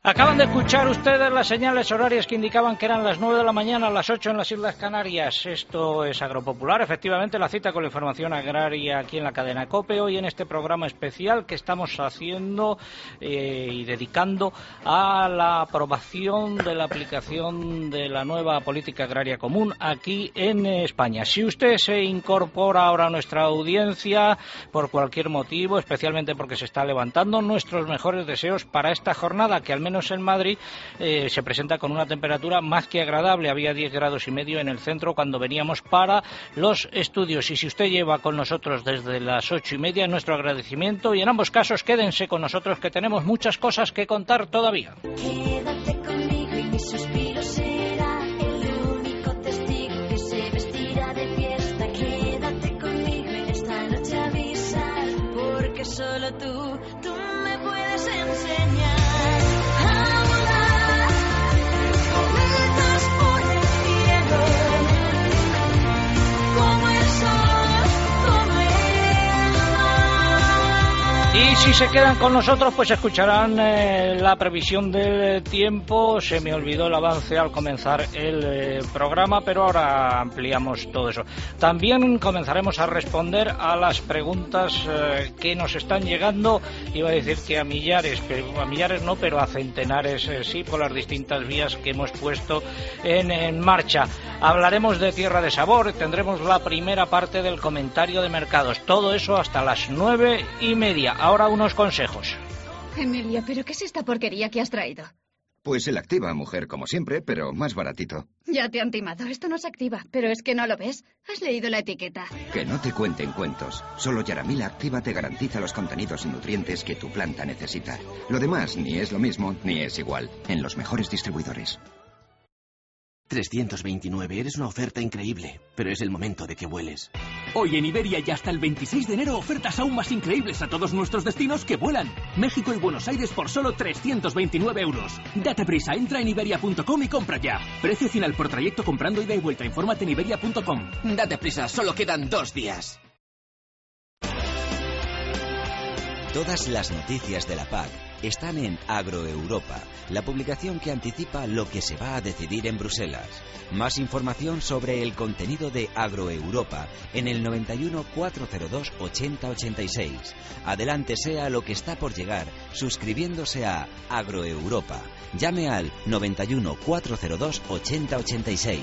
Acaban de escuchar ustedes las señales horarias que indicaban que eran las 9 de la mañana, las 8 en las Islas Canarias. Esto es Agropopular, efectivamente la cita con la información agraria aquí en la cadena COPE, hoy en este programa especial que estamos haciendo y dedicando a la aprobación de la aplicación de la nueva política agraria común aquí en España. Si usted se incorpora ahora a nuestra audiencia por cualquier motivo, especialmente porque se está levantando, nuestros mejores deseos para esta jornada que al menos en Madrid se presenta con una temperatura más que agradable. Había 10 grados y medio en el centro cuando veníamos para los estudios. Y si usted lleva con nosotros desde las 8:30, nuestro agradecimiento. Y en ambos casos quédense con nosotros, que tenemos muchas cosas que contar todavía. Quédate conmigo y mi suspiro será el único testigo que se vestirá de fiesta. Quédate conmigo en esta noche a avisar, porque solo tú me puedes enseñar. Y si se quedan con nosotros, pues escucharán la previsión del tiempo. Se me olvidó el avance al comenzar el programa, pero ahora ampliamos todo eso. También comenzaremos a responder a las preguntas que nos están llegando. Iba a decir que a millares, pero a millares no, pero a centenares sí, por las distintas vías que hemos puesto en marcha. Hablaremos de Tierra de Sabor, tendremos la primera parte del comentario de mercados. Todo eso hasta las 9:30. Ahora unos consejos. Emilio, ¿pero qué es esta porquería que has traído? Pues el Activa, mujer, como siempre, pero más baratito. Ya te han timado, esto no se activa, pero es que no lo ves. ¿Has leído la etiqueta? Que no te cuenten cuentos. Solo Yaramila Activa te garantiza los contenidos y nutrientes que tu planta necesita. Lo demás ni es lo mismo ni es igual. En los mejores distribuidores. 329, eres una oferta increíble, pero es el momento de que vueles. Hoy en Iberia y hasta el 26 de enero ofertas aún más increíbles a todos nuestros destinos que vuelan. México y Buenos Aires por solo 329 euros. Date prisa, entra en iberia.com y compra ya. Precio final por trayecto comprando ida y vuelta. Infórmate en iberia.com. Date prisa, solo quedan 2 días. Todas las noticias de la PAC están en Agroeuropa, la publicación que anticipa lo que se va a decidir en Bruselas. Más información sobre el contenido de Agroeuropa en el 91 402 8086. Adelántese a lo que está por llegar suscribiéndose a Agroeuropa. Llame al 91 402 8086.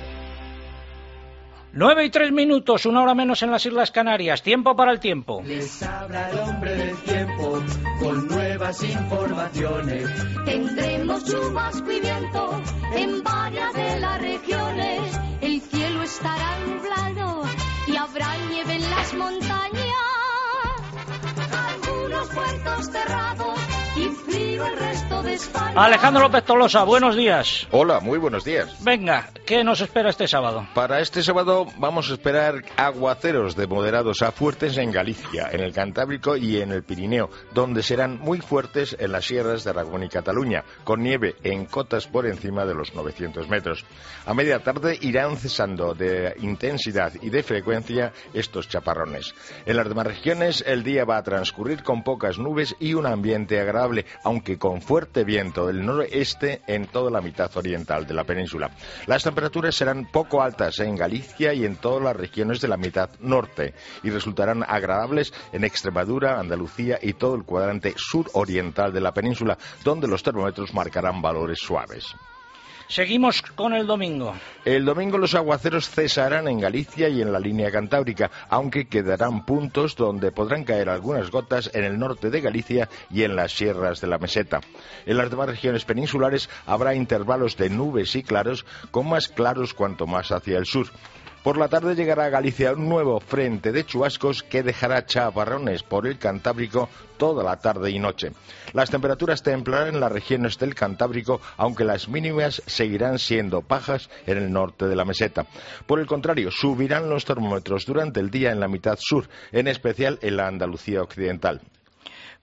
9:03, 1 hora menos en las Islas Canarias. Tiempo para el tiempo. Les habla el hombre del tiempo con nuevas informaciones. Tendremos chubasco y viento en varias de las regiones. El cielo estará nublado y habrá nieve en las montañas. Algunos puertos cerrados y frío el resto de España. Alejandro López Tolosa, buenos días. Hola, muy buenos días. Venga, ¿qué nos espera este sábado? Para este sábado vamos a esperar aguaceros de moderados a fuertes en Galicia, en el Cantábrico y en el Pirineo, donde serán muy fuertes en las sierras de Aragón y Cataluña, con nieve en cotas por encima de los 900 metros. A media tarde irán cesando de intensidad y de frecuencia estos chaparrones. En las demás regiones el día va a transcurrir con pocas nubes y un ambiente agradable, aunque con fuerte viento del noroeste en toda la mitad oriental de la península. Las temperaturas serán poco altas en Galicia y en todas las regiones de la mitad norte y resultarán agradables en Extremadura, Andalucía y todo el cuadrante suroriental de la península, donde los termómetros marcarán valores suaves. Seguimos con el domingo. El domingo los aguaceros cesarán en Galicia y en la línea cantábrica, aunque quedarán puntos donde podrán caer algunas gotas en el norte de Galicia y en las sierras de la meseta. En las demás regiones peninsulares habrá intervalos de nubes y claros, con más claros cuanto más hacia el sur. Por la tarde llegará a Galicia un nuevo frente de chubascos que dejará chaparrones por el Cantábrico toda la tarde y noche. Las temperaturas templarán en las regiones del Cantábrico, aunque las mínimas seguirán siendo bajas en el norte de la meseta. Por el contrario, subirán los termómetros durante el día en la mitad sur, en especial en la Andalucía occidental.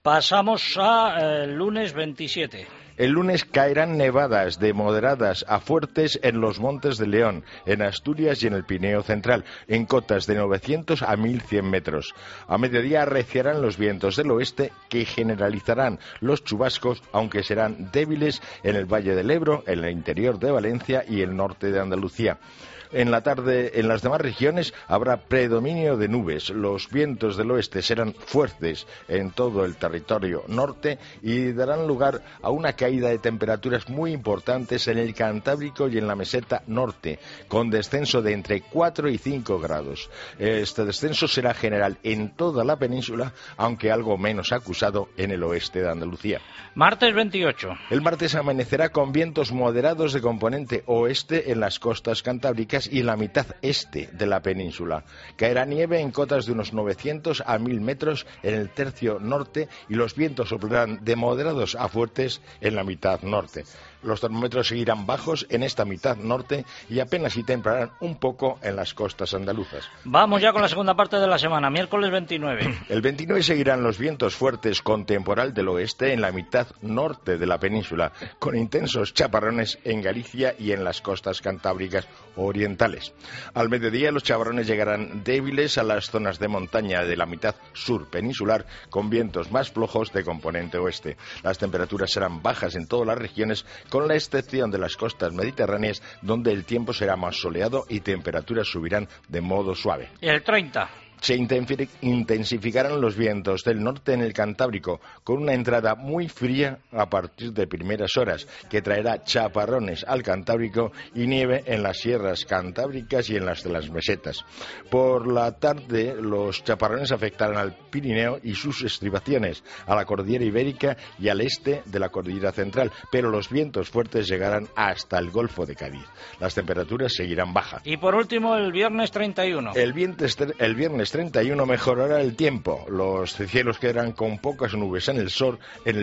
Pasamos a lunes 27. El lunes caerán nevadas de moderadas a fuertes en los Montes de León, en Asturias y en el Pirineo Central, en cotas de 900 a 1100 metros. A mediodía arreciarán los vientos del oeste que generalizarán los chubascos, aunque serán débiles en el Valle del Ebro, en el interior de Valencia y el norte de Andalucía. En la tarde, en las demás regiones, habrá predominio de nubes. Los vientos del oeste serán fuertes en todo el territorio norte y darán lugar a una caída de temperaturas muy importantes en el Cantábrico y en la meseta norte, con descenso de entre 4 y 5 grados. Este descenso será general en toda la península, aunque algo menos acusado en el oeste de Andalucía. Martes 28. El martes amanecerá con vientos moderados de componente oeste en las costas cantábricas y en la mitad este de la península. Caerá nieve en cotas de unos 900 a 1000 metros en el tercio norte y los vientos soplarán de moderados a fuertes en la mitad norte. Los termómetros seguirán bajos en esta mitad norte y apenas si temprarán un poco en las costas andaluzas. Vamos ya con la segunda parte de la semana, miércoles 29. El 29 seguirán los vientos fuertes con temporal del oeste en la mitad norte de la península, con intensos chaparrones en Galicia y en las costas cantábricas orientales. Al mediodía los chaparrones llegarán débiles a las zonas de montaña de la mitad sur peninsular, con vientos más flojos de componente oeste. Las temperaturas serán bajas en todas las regiones, con la excepción de las costas mediterráneas, donde el tiempo será más soleado y temperaturas subirán de modo suave. El 30. Se intensificarán los vientos del norte en el Cantábrico, con una entrada muy fría a partir de primeras horas, que traerá chaparrones al Cantábrico y nieve en las sierras cantábricas y en las de las mesetas. Por la tarde, los chaparrones afectarán al Pirineo y sus estribaciones, a la cordillera ibérica y al este de la cordillera central, pero los vientos fuertes llegarán hasta el Golfo de Cádiz. Las temperaturas seguirán bajas. Y por último, el viernes 31. El viernes 31 mejorará el tiempo. Los cielos quedarán con pocas nubes en el sur,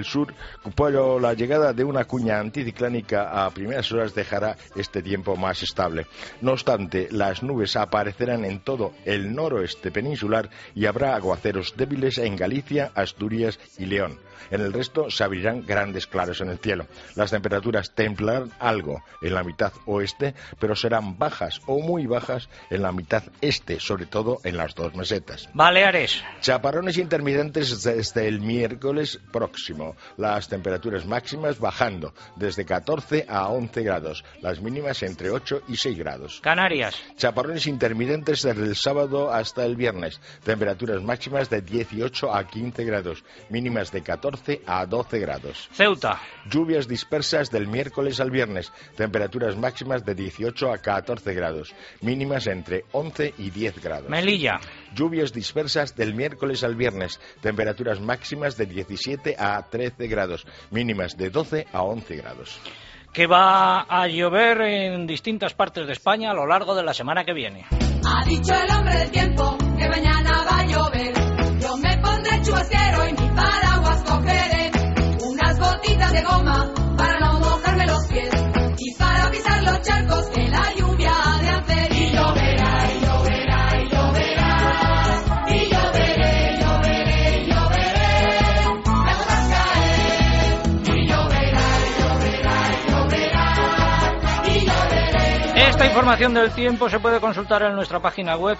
pero la llegada de una cuña anticiclónica a primeras horas dejará este tiempo más estable. No obstante, las nubes aparecerán en todo el noroeste peninsular y habrá aguaceros débiles en Galicia, Asturias y León. En el resto se abrirán grandes claros en el cielo. Las temperaturas templarán algo en la mitad oeste, pero serán bajas o muy bajas en la mitad este, sobre todo en las dos mesetas. Baleares. Chaparrones intermitentes desde el miércoles próximo. Las temperaturas máximas bajando desde 14 a 11 grados. Las mínimas entre 8 y 6 grados. Canarias. Chaparrones intermitentes desde el sábado hasta el viernes. Temperaturas máximas de 18 a 15 grados. Mínimas de 14 a 12 grados. Ceuta. Lluvias dispersas del miércoles al viernes. Temperaturas máximas de 18 a 14 grados. Mínimas entre 11 y 10 grados. Melilla. Lluvias dispersas del miércoles al viernes. Temperaturas máximas de 17 a 13 grados. Mínimas de 12 a 11 grados. Que va a llover en distintas partes de España a lo largo de la semana que viene. Ha dicho el hombre del tiempo que mañana va a llover. Yo me pondré chubasquero y mi paraguas cogeré. Unas botitas de goma para no mojarme los pies. Y para pisar los charcos que la lluvia ha de hacer. Y lloverá, y lloverá, y lloverá. Y lloveré, lloveré, lloveré. Me gusta caer. Y lloverá, y lloverá, y lloverá. Y lloveré. Esta información del tiempo se puede consultar en nuestra página web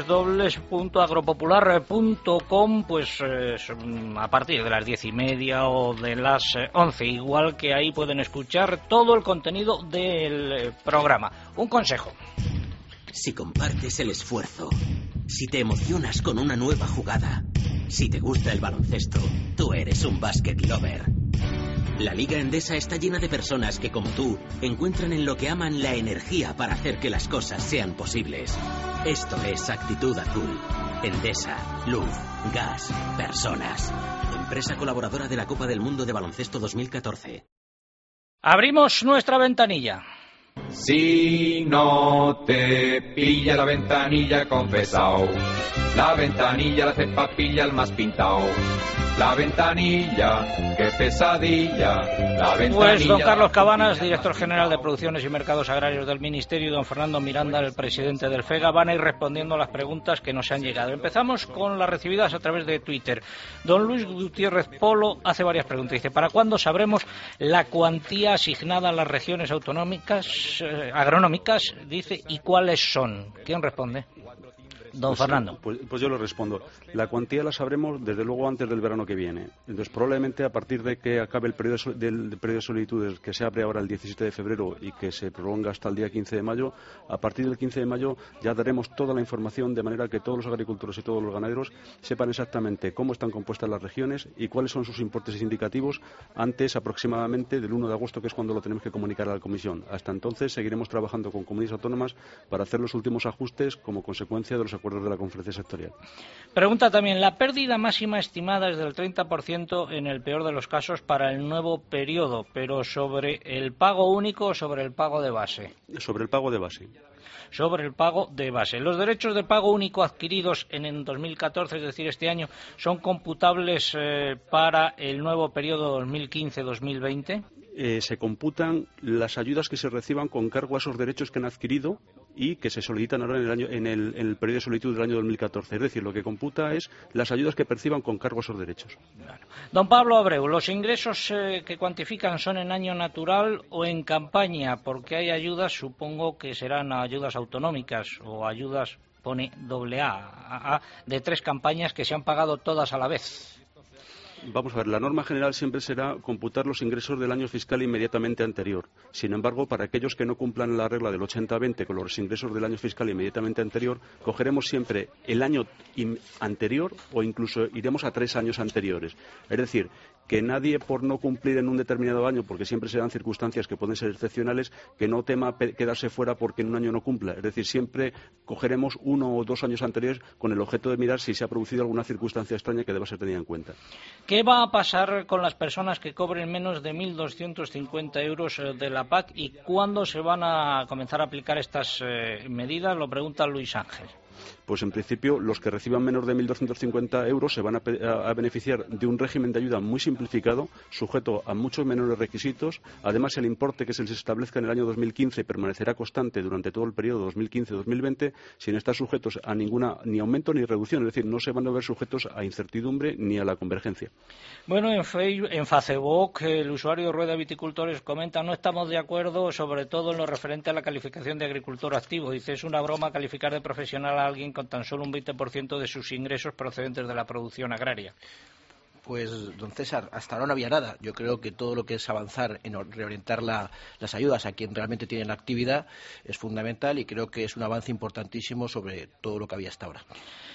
www.agropopular.com, pues a partir de las 10:30 o de las 11, igual que ahí pueden escuchar todo el contenido del programa. Un consejo: si compartes el esfuerzo, si te emocionas con una nueva jugada, si te gusta el baloncesto, tú eres un basket lover. La Liga Endesa está llena de personas que, como tú, encuentran en lo que aman la energía para hacer que las cosas sean posibles. Esto es Actitud Azul. Endesa, luz, gas, personas. Empresa colaboradora de la Copa del Mundo de Baloncesto 2014. Abrimos nuestra ventanilla. Si no te pilla la ventanilla, confesao. La ventanilla la hace papilla el más pintao. La ventanilla, qué pesadilla. La ventanilla. Pues don Carlos Cabanas, director general de Producciones y Mercados Agrarios del Ministerio, y don Fernando Miranda, el presidente del FEGA, van a ir respondiendo a las preguntas que nos han llegado. Empezamos con las recibidas a través de Twitter. Don Luis Gutiérrez Polo hace varias preguntas. Dice, ¿para cuándo sabremos la cuantía asignada a las regiones autonómicas, agronómicas? Dice, ¿y cuáles son? ¿Quién responde? Don Fernando. Pues yo lo respondo. La cuantía la sabremos desde luego antes del verano que viene. Entonces probablemente a partir de que acabe el periodo de solicitudes, que se abre ahora el 17 de febrero y que se prolonga hasta el día 15 de mayo, a partir del 15 de mayo ya daremos toda la información de manera que todos los agricultores y todos los ganaderos sepan exactamente cómo están compuestas las regiones y cuáles son sus importes indicativos antes aproximadamente del 1 de agosto, que es cuando lo tenemos que comunicar a la Comisión. Hasta entonces seguiremos trabajando con comunidades autónomas para hacer los últimos ajustes como consecuencia de los acuerdos de la conferencia sectorial. Pregunta también, la pérdida máxima estimada es del 30% en el peor de los casos para el nuevo periodo, pero ¿sobre el pago único o sobre el pago de base? Sobre el pago de base. Sobre el pago de base. Los derechos de pago único adquiridos en 2014, es decir, este año, ¿son computables para el nuevo periodo 2015-2020? Se computan las ayudas que se reciban con cargo a esos derechos que han adquirido y que se solicitan ahora en el periodo de solicitud del año 2014. Es decir, lo que computa es las ayudas que perciban con cargo a esos derechos. Claro. Don Pablo Abreu, ¿los ingresos que cuantifican son en año natural o en campaña? Porque hay ayudas, supongo que serán ayudas autonómicas o ayudas, pone AA, de 3 campañas que se han pagado todas a la vez. Vamos a ver, la norma general siempre será computar los ingresos del año fiscal inmediatamente anterior. Sin embargo, para aquellos que no cumplan la regla del 80-20 con los ingresos del año fiscal inmediatamente anterior, cogeremos siempre el año anterior o incluso iremos a 3 años anteriores. Es decir, que nadie por no cumplir en un determinado año, porque siempre se dan circunstancias que pueden ser excepcionales, que no tema quedarse fuera porque en un año no cumpla. Es decir, siempre cogeremos 1 o 2 años anteriores con el objeto de mirar si se ha producido alguna circunstancia extraña que deba ser tenida en cuenta. ¿Qué va a pasar con las personas que cobren menos de 1.250 euros de la PAC y cuándo se van a comenzar a aplicar estas medidas? Lo pregunta Luis Ángel. Pues en principio los que reciban menos de 1.250 euros se van a beneficiar de un régimen de ayuda muy simplificado, sujeto a muchos menores requisitos. Además, el importe que se les establezca en el año 2015 permanecerá constante durante todo el periodo 2015-2020, sin estar sujetos a ni aumento ni reducción. Es decir, no se van a ver sujetos a incertidumbre ni a la convergencia. Bueno, en Facebook, el usuario Rueda Viticultores comenta: no estamos de acuerdo, sobre todo en lo referente a la calificación de agricultor activo. Dice, es una broma calificar de profesional a alguien con tan solo un 20% de sus ingresos procedentes de la producción agraria. Pues, don César, hasta ahora no había nada. Yo creo que todo lo que es avanzar en reorientar las ayudas a quien realmente tiene la actividad es fundamental y creo que es un avance importantísimo sobre todo lo que había hasta ahora.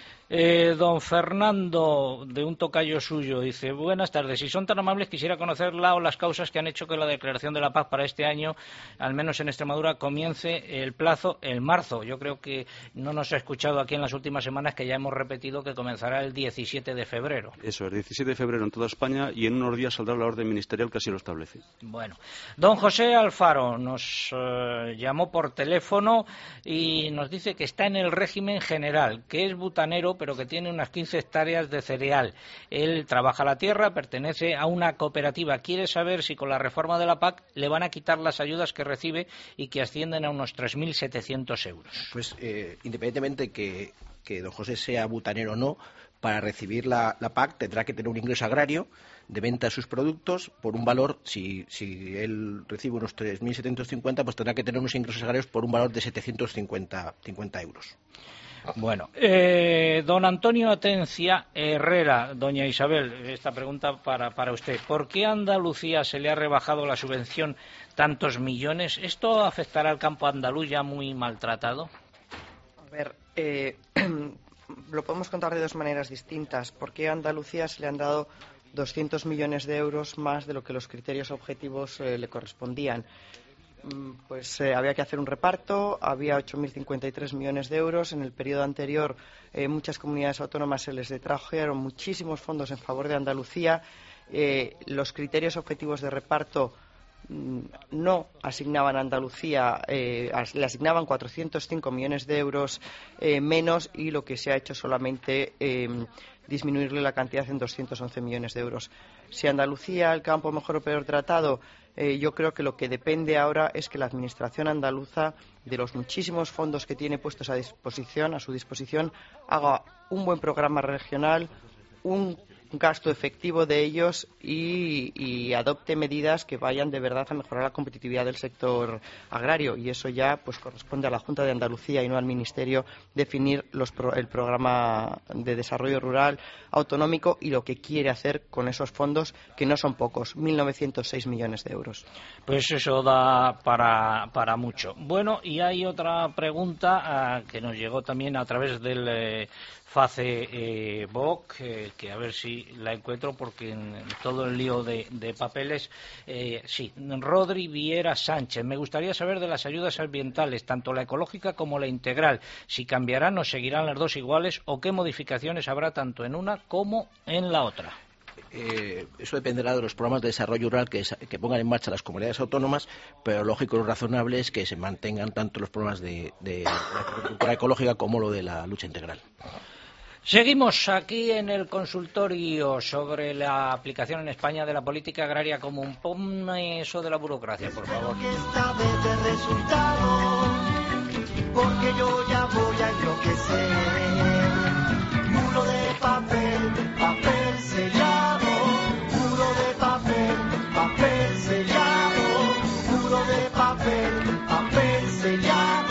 Don Fernando, de un tocayo suyo, dice: buenas tardes, si son tan amables quisiera conocer las causas que han hecho que la declaración de la PAC para este año, al menos en Extremadura, comience el plazo en marzo. Yo creo que no nos ha escuchado aquí en las últimas semanas que ya hemos repetido que comenzará el 17 de febrero. Eso, el 17 de febrero en toda España y en unos días saldrá la orden ministerial que así lo establece. Bueno, don José Alfaro nos llamó por teléfono y nos dice que está en el régimen general, que es butanero, pero que tiene unas 15 hectáreas de cereal. Él trabaja la tierra, pertenece a una cooperativa. Quiere saber si con la reforma de la PAC le van a quitar las ayudas que recibe y que ascienden a unos 3.700 euros. Pues independientemente que don José sea butanero o no, para recibir la PAC tendrá que tener un ingreso agrario de venta de sus productos por un valor, si él recibe unos 3.750, pues tendrá que tener unos ingresos agrarios por un valor de 750 euros. Bueno, don Antonio Atencia Herrera, doña Isabel, esta pregunta para usted. ¿Por qué a Andalucía se le ha rebajado la subvención tantos millones? ¿Esto afectará al campo andaluz ya muy maltratado? A ver, lo podemos contar de dos maneras distintas. ¿Por qué a Andalucía se le han dado 200 millones de euros más de lo que los criterios objetivos le correspondían? Pues había que hacer un reparto, había 8.053 millones de euros. En el periodo anterior muchas comunidades autónomas se les detrajeron muchísimos fondos en favor de Andalucía. Los criterios objetivos de reparto no asignaban a Andalucía, le asignaban 405 millones de euros menos, y lo que se ha hecho solamente disminuirle la cantidad en 211 millones de euros. Si Andalucía, el campo mejor o peor tratado, yo creo que lo que depende ahora es que la Administración andaluza, de los muchísimos fondos que tiene puestos a su disposición, haga un buen programa regional, un gasto efectivo de ellos y adopte medidas que vayan de verdad a mejorar la competitividad del sector agrario, y eso ya pues corresponde a la Junta de Andalucía y no al Ministerio definir el programa de desarrollo rural autonómico y lo que quiere hacer con esos fondos, que no son pocos, 1.906 millones de euros. Pues eso da para mucho. Bueno, y hay otra pregunta que nos llegó también a través del Facebook, que a ver si la encuentro, porque en todo el lío de papeles. Sí, Rodri Viera Sánchez. Me gustaría saber de las ayudas ambientales, tanto la ecológica como la integral, si cambiarán o seguirán las dos iguales, o qué modificaciones habrá tanto en una como en la otra. Eso dependerá de los programas de desarrollo rural que pongan en marcha las comunidades autónomas, pero lógico y razonable es que se mantengan tanto los programas de la agricultura ecológica como lo de la lucha integral. Seguimos aquí en el consultorio sobre la aplicación en España de la política agraria común. Ponme eso de la burocracia, por favor. Porque yo ya voy a enloquecer. Muro de papel, papel sellado. Muro de papel, papel sellado. Muro de papel, papel sellado.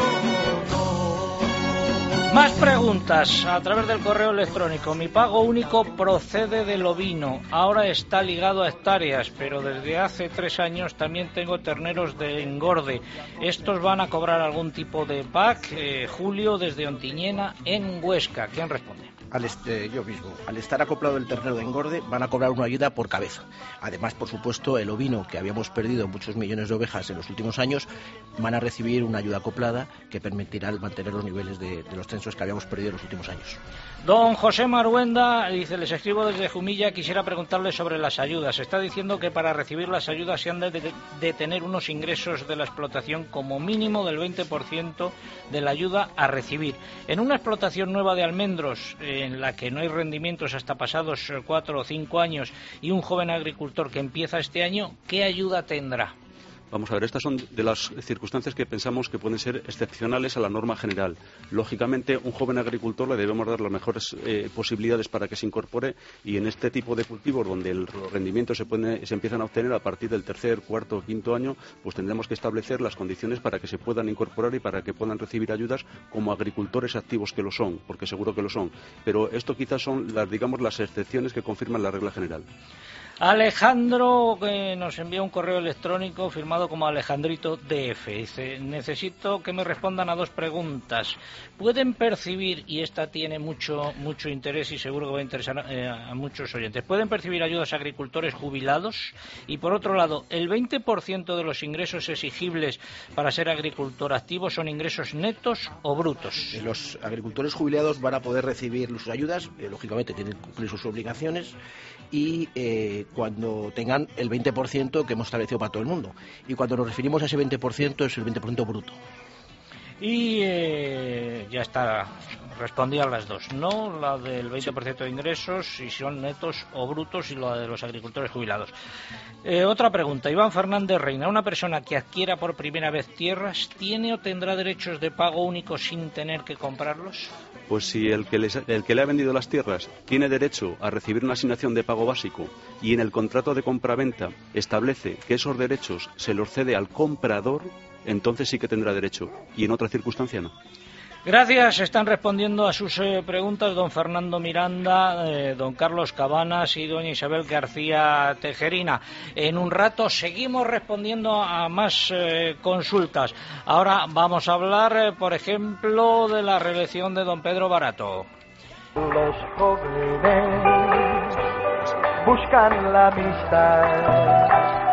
Más preguntas a través del correo electrónico. Mi pago único procede del ovino. Ahora está ligado a hectáreas, pero desde hace 3 años también tengo terneros de engorde. ¿Estos van a cobrar algún tipo de PAC? Julio, desde Ontiñena, en Huesca. ¿Quién responde? Yo mismo. Al estar acoplado el ternero de engorde, van a cobrar una ayuda por cabeza. Además, por supuesto, el ovino, que habíamos perdido muchos millones de ovejas en los últimos años, van a recibir una ayuda acoplada que permitirá mantener los niveles de los censos que habíamos perdido en los últimos años. Don José Maruenda dice: les escribo desde Jumilla, quisiera preguntarle sobre las ayudas. Está diciendo que para recibir las ayudas se han de tener unos ingresos de la explotación como mínimo del 20% de la ayuda a recibir. En una explotación nueva de almendros, en la que no hay rendimientos hasta pasados 4 o 5 años, y un joven agricultor que empieza este año, ¿qué ayuda tendrá? Vamos a ver, estas son de las circunstancias que pensamos que pueden ser excepcionales a la norma general. Lógicamente, un joven agricultor le debemos dar las mejores posibilidades para que se incorpore, y en este tipo de cultivos donde los rendimientos se empiezan a obtener a partir del 3er, 4º o 5º año, pues tendremos que establecer las condiciones para que se puedan incorporar y para que puedan recibir ayudas como agricultores activos, que lo son, porque seguro que lo son. Pero esto quizás son las excepciones que confirman la regla general. Alejandro, que nos envía un correo electrónico firmado como Alejandrito DF, dice: necesito que me respondan a 2 preguntas. ¿Pueden percibir, y esta tiene mucho interés y seguro que va a interesar a muchos oyentes, ¿pueden percibir ayudas a agricultores jubilados? Y por otro lado, ¿el 20% de los ingresos exigibles para ser agricultor activo son ingresos netos o brutos? Los agricultores jubilados van a poder recibir sus ayudas, lógicamente tienen que cumplir sus obligaciones, y cuando tengan el 20% que hemos establecido para todo el mundo. Y cuando nos referimos a ese 20% es el 20% bruto. Y ya está, respondían las dos, ¿no? La del 20% de ingresos, si son netos o brutos, y la de los agricultores jubilados. Otra pregunta, Iván Fernández Reina: ¿una persona que adquiera por primera vez tierras tiene o tendrá derechos de pago único sin tener que comprarlos? Pues si el que le ha vendido las tierras tiene derecho a recibir una asignación de pago básico, y en el contrato de compraventa establece que esos derechos se los cede al comprador, entonces sí que tendrá derecho, y en otra circunstancia no. Gracias, están respondiendo a sus preguntas don Fernando Miranda, don Carlos Cabanas y doña Isabel García Tejerina. En un rato seguimos respondiendo a más consultas. Ahora vamos a hablar, por ejemplo, de la reelección de don Pedro Barato. Los jóvenes buscan la amistad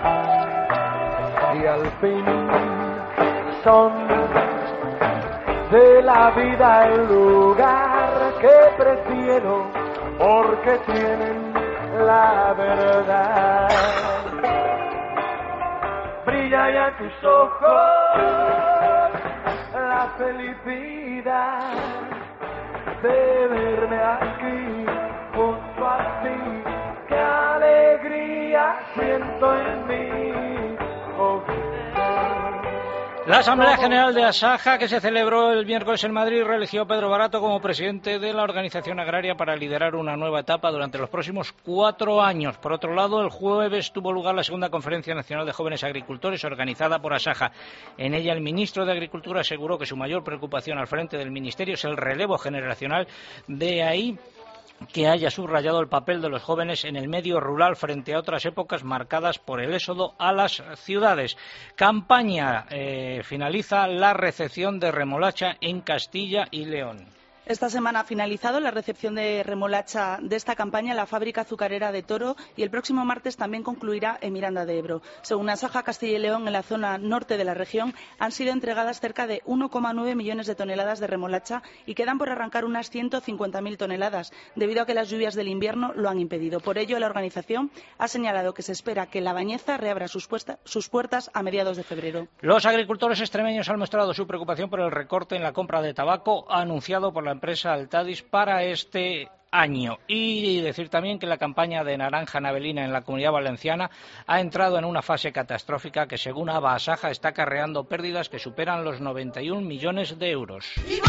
y al fin son de la vida el lugar que prefiero, porque tienen la verdad. brilla ya en tus ojos la felicidad de verme aquí junto a ti. Qué alegría siento en mí. Oh, la Asamblea General de Asaja, que se celebró el miércoles en Madrid, reeligió a Pedro Barato como presidente de la organización agraria para liderar una nueva etapa durante los próximos 4 años. Por otro lado, el jueves tuvo lugar la segunda Conferencia Nacional de Jóvenes Agricultores organizada por Asaja. En ella, el ministro de Agricultura aseguró que su mayor preocupación al frente del ministerio es el relevo generacional. De ahí que haya subrayado el papel de los jóvenes en el medio rural frente a otras épocas marcadas por el éxodo a las ciudades. Campaña finaliza la recepción de remolacha en Castilla y León. Esta semana ha finalizado la recepción de remolacha de esta campaña en la fábrica azucarera de Toro y el próximo martes también concluirá en Miranda de Ebro. Según Asaja Castilla y León, en la zona norte de la región han sido entregadas cerca de 1,9 millones de toneladas de remolacha y quedan por arrancar unas 150.000 toneladas, debido a que las lluvias del invierno lo han impedido. Por ello, la organización ha señalado que se espera que La Bañeza reabra sus puertas a mediados de febrero. Los agricultores extremeños han mostrado su preocupación por el recorte en la compra de tabaco anunciado por la empresa Altadis para este año. Y decir también que la campaña de naranja navelina en la Comunidad Valenciana ha entrado en una fase catastrófica que, según Asaja, está acarreando pérdidas que superan los 91 millones de euros.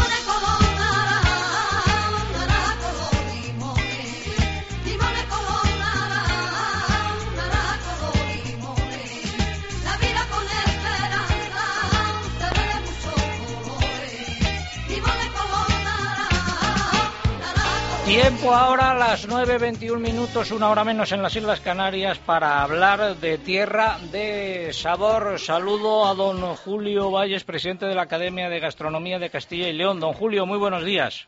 Tiempo ahora a las 9:21 minutos, 1 hora menos en las Islas Canarias, para hablar de tierra de sabor. Saludo a don Julio Valles, presidente de la Academia de Gastronomía de Castilla y León. Don Julio, muy buenos días.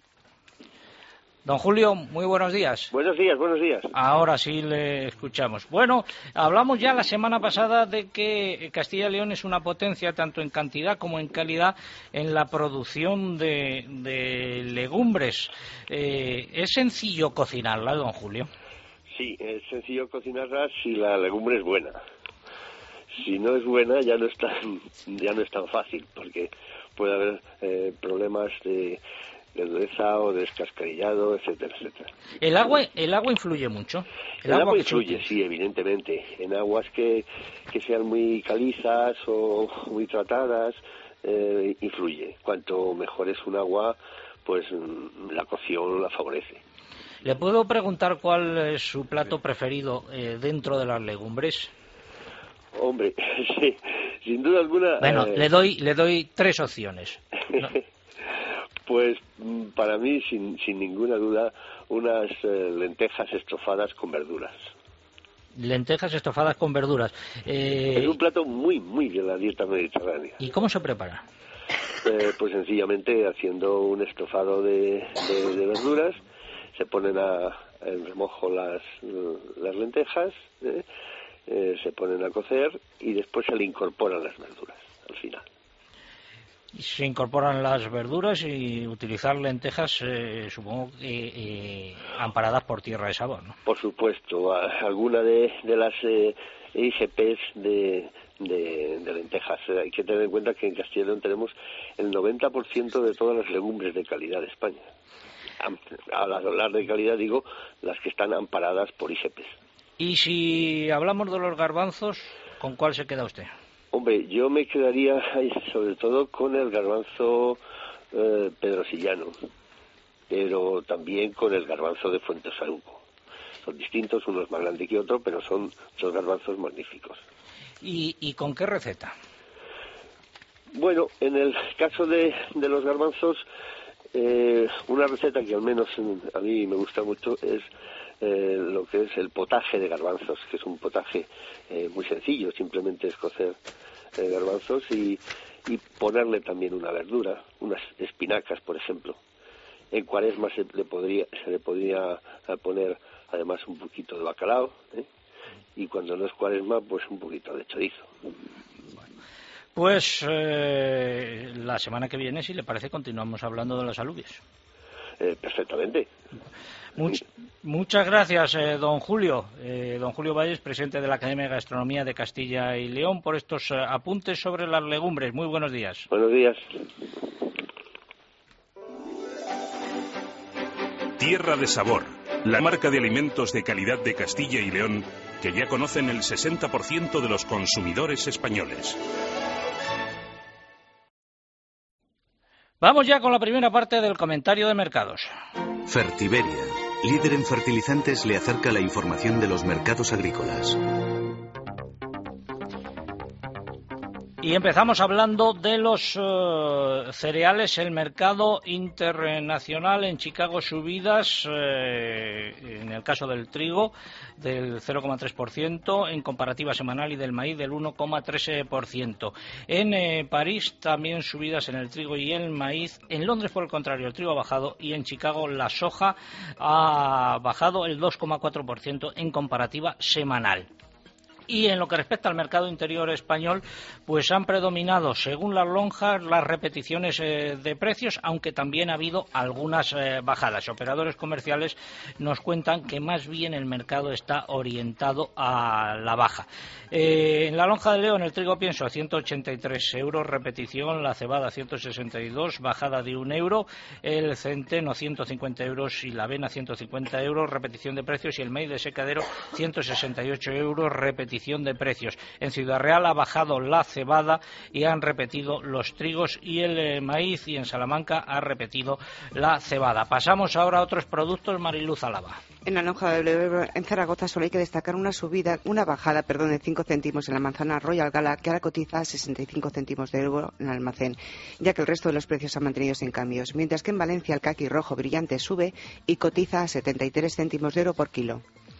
Don Julio, muy buenos días. Buenos días, buenos días. Ahora sí le escuchamos. Bueno, hablamos ya la semana pasada de que Castilla y León es una potencia tanto en cantidad como en calidad en la producción de legumbres. ¿Es sencillo cocinarla, don Julio? Sí, es sencillo cocinarla si la legumbre es buena. Si no es buena ya no es tan fácil, porque puede haber problemas de dureza o de descascarillado, etcétera, etcétera. ¿El agua influye mucho? El agua influye, sí, evidentemente. En aguas que sean muy calizas o muy tratadas, influye. Cuanto mejor es un agua, pues la cocción la favorece. ¿Le puedo preguntar cuál es su plato preferido dentro de las legumbres? Hombre, sí, sin duda alguna... Bueno, le doy 3 opciones. No. Pues para mí, sin ninguna duda, unas lentejas estofadas con verduras. Lentejas estofadas con verduras. Es un plato muy de la dieta mediterránea. ¿Y cómo se prepara? Pues sencillamente haciendo un estofado de verduras, se ponen en remojo las lentejas, se ponen a cocer y después se le incorporan las verduras al final. Se incorporan las verduras y utilizar lentejas, supongo que amparadas por tierra de sabor, ¿no? Por supuesto, alguna de las IGPs de lentejas. Hay que tener en cuenta que en Castilla y León tenemos el 90% de todas las legumbres de calidad de España. Al hablar de calidad digo las que están amparadas por IGPs. Y si hablamos de los garbanzos, ¿con cuál se queda usted? Hombre, yo me quedaría sobre todo con el garbanzo pedrosillano, pero también con el garbanzo de Fuentesaluco. Son distintos, uno es más grande que otro, pero son 2 garbanzos magníficos. ¿Y con qué receta? Bueno, en el caso de los garbanzos, una receta que al menos a mí me gusta mucho es lo que es el potaje de garbanzos, que es un potaje muy sencillo, simplemente es cocer garbanzos y ponerle también una verdura, unas espinacas, por ejemplo. En Cuaresma se le podría poner además un poquito de bacalao, y cuando no es Cuaresma, pues un poquito de chorizo. Pues la semana que viene, si le parece, continuamos hablando de las alubias. perfectamente. Muchas gracias, don Julio. Don Julio Valles, presidente de la Academia de Gastronomía de Castilla y León, por estos apuntes sobre las legumbres. Muy buenos días. Buenos días. Tierra de Sabor, la marca de alimentos de calidad de Castilla y León que ya conocen el 60% de los consumidores españoles. Vamos ya con la primera parte del comentario de mercados. Fertiberia, líder en fertilizantes, le acerca la información de los mercados agrícolas. Y empezamos hablando de los cereales. El mercado internacional en Chicago, subidas en el caso del trigo del 0,3% en comparativa semanal y del maíz del 1,13%. En París también subidas en el trigo y el maíz. En Londres, por el contrario, el trigo ha bajado y en Chicago la soja ha bajado el 2,4% en comparativa semanal. Y en lo que respecta al mercado interior español, pues han predominado, según las lonjas, las repeticiones de precios, aunque también ha habido algunas bajadas. Operadores comerciales nos cuentan que más bien el mercado está orientado a la baja. En la lonja de León, el trigo pienso a 183 euros, repetición, la cebada 162, bajada de 1 euro, el centeno 150 euros y la avena 150 euros, repetición de precios, y el maíz de secadero 168 euros, repetición de precios. En Ciudad Real ha bajado la cebada y han repetido los trigos y el maíz, y en Salamanca ha repetido la cebada. Pasamos ahora a otros productos. Mariluz Álava. En la lonja de Ebro, en Zaragoza, solo hay que destacar una bajada de 5 céntimos en la manzana Royal Gala, que ahora cotiza a 65 céntimos de euro en el almacén, ya que el resto de los precios se han mantenido sin cambios, mientras que en Valencia el caqui rojo brillante sube y cotiza a 73 céntimos de euro por kilo.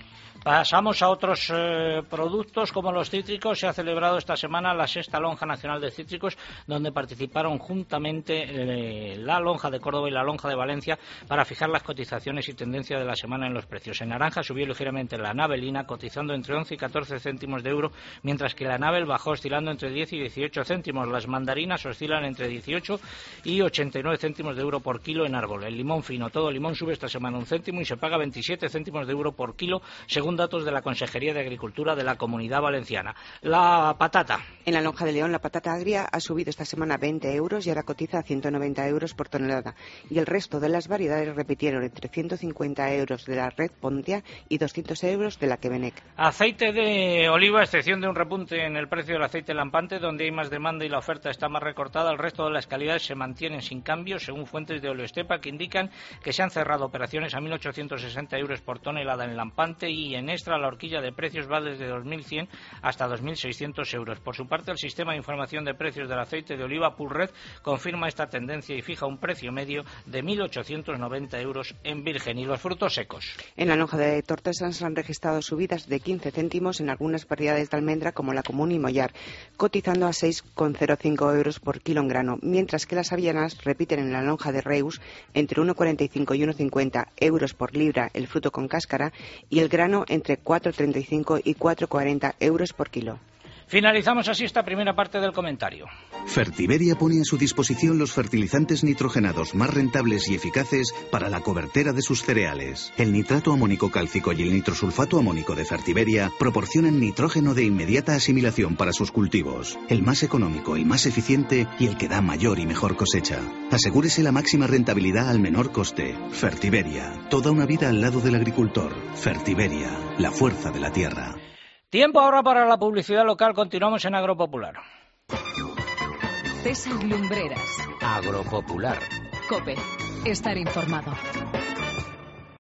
Pasamos a otros productos como los cítricos. Se ha celebrado esta semana la 6ª Lonja Nacional de Cítricos, donde participaron juntamente la Lonja de Córdoba y la Lonja de Valencia para fijar las cotizaciones y tendencia de la semana en los precios. En naranja subió ligeramente la navelina, cotizando entre 11 y 14 céntimos de euro, mientras que la navel bajó oscilando entre 10 y 18 céntimos. Las mandarinas oscilan entre 18 y 89 céntimos de euro por kilo en árbol. El limón fino, todo limón, sube esta semana 1 céntimo y se paga 27 céntimos de euro por kilo, según datos de la Consejería de Agricultura de la Comunidad Valenciana. La patata. En la lonja de León, la patata agria ha subido esta semana 20 euros y ahora cotiza a 190 euros por tonelada. Y el resto de las variedades repitieron entre 150 euros de la Red Pontia y 200 euros de la Quebec. Aceite de oliva, a excepción de un repunte en el precio del aceite lampante, donde hay más demanda y la oferta está más recortada, el resto de las calidades se mantienen sin cambio, según fuentes de Oleoestepa, que indican que se han cerrado operaciones a 1.860 euros por tonelada en lampante, y en extra la horquilla de precios va desde 2.100 hasta 2.600 euros. Por su parte, el sistema de información de precios del aceite de oliva Pulred confirma esta tendencia y fija un precio medio de 1.890 euros en virgen. Y los frutos secos. En la lonja de Tortosa se han registrado subidas de 15 céntimos en algunas variedades de almendra como la común y mollar, cotizando a 6,05 euros por kilo en grano, mientras que las avellanas repiten en la lonja de Reus entre 1,45 y 1,50 euros por libra el fruto con cáscara, y el grano entre 4,35 y 4,40 euros por kilo. Finalizamos así esta primera parte del comentario. Fertiberia pone a su disposición los fertilizantes nitrogenados más rentables y eficaces para la cobertera de sus cereales. El nitrato amónico cálcico y el nitrosulfato amónico de Fertiberia proporcionan nitrógeno de inmediata asimilación para sus cultivos. El más económico, el más eficiente y el que da mayor y mejor cosecha. Asegúrese la máxima rentabilidad al menor coste. Fertiberia, toda una vida al lado del agricultor. Fertiberia, la fuerza de la tierra. Tiempo ahora para la publicidad local. Continuamos en Agropopular. César Lumbreras. Agropopular. COPE. Estar informado.